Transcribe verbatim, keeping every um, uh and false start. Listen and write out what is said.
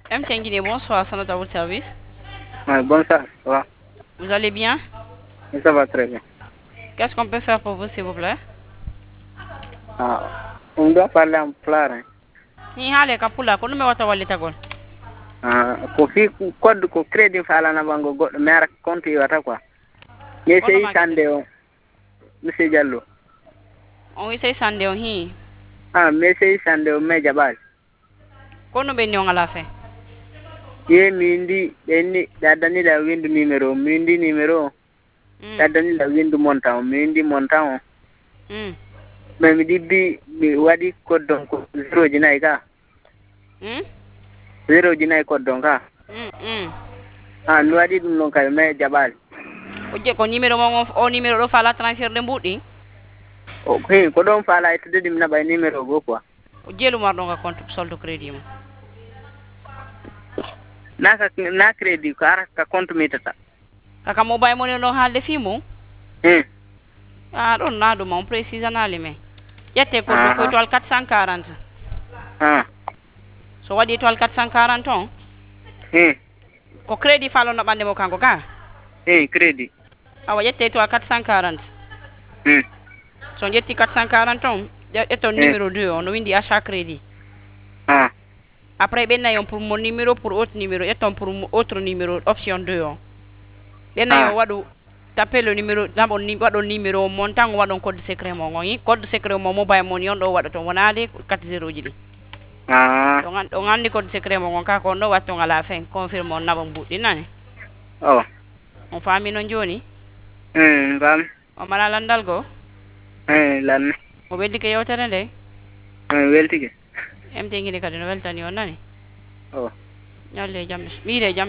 M T N Guinée, bonsoir, c'est notre à votre service. Ouais, bonsoir, ça va? Vous allez bien? Ça va très bien. Qu'est-ce qu'on peut faire pour vous, s'il vous plaît? Ah, on doit parler en pulaar. Hein. Ni hale kapula, ko nume wata walita gol. Ah, ko fi code ko crédit fala na bango goɗɗo mera compte iwata quoi. Mais Kono sey ma sande o monsieur Diallo. On wi sey sande on hi. Ah, mais sey sande o me jaɓali. Kono ɓe ñongala fe. Ye min ndi ɓenni ɗaddaniɗa windu numéro o min ndi numéro o ɗaddaniɗa windu montant o min ndi montant o Mm. mais mi ɗibbi mi waɗi koddon ko zéro ji nayyi ka Mm. zéro ji nayyi koddon ka Mm. Mm. ah mi waɗi ɗum ɗon kay mais jaɓali O je ko numéro mo o numéro ɗo fala transfert de mbuɗi. o he ko ɗon faala ettudede mi naɓa numéro goo quoi O jeelu marɗo ga compte solde crédit mo. naka na crédit ko ara ka compte mitata Kaka mobile money ɗon haalde fimo. Hmm. Ah ɗon na ɗum on précise anali men. Ƴette koddo Ah. ko étoile quatre cent quarante. Ah. So waɗi étoile quatre cent quarante on. Hmm. Ko crédit falono ɓande mo kanko ka. Hey, crédit. Awa ƴette étoile quatre cent quarante. Hmm. So ƴetti quatre cent quarante on ƴetton numéro deux on no windi achat crédit. Ah. Après ɓennayi on pour mon numéro pour autre numéro ƴetton pour autre numéro option deux on. Ɓennayi on waɗu tapé le numéro naɓon ni waɗon numéro montant waɗon code secret mo on code secret mo mobile money on ɗo waɗa ton wonade quatre zéro ji ɗi. Ah. Ɗon ɗon andi code secret mo on ka ko on ɗo watton à la fin confirme on naɓa mbuɗɗi nani. Oh. On faami noon joni. Hmm, fami. O mala landal go. Eh, lanne. O weddike yewtere nde. Eh, weltike. M T N Guinée kadi no weltani on nani. Oh. Ñalle jam ɓiire jam